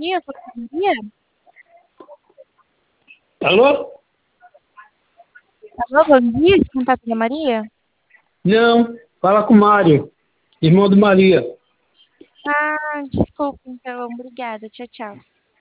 dia, fala com a Maria. Alô? Alô, bom dia, esse contato da Maria? Não, fala com o Mário, irmão de Maria. Ah, desculpa, então, obrigada, tchau, tchau.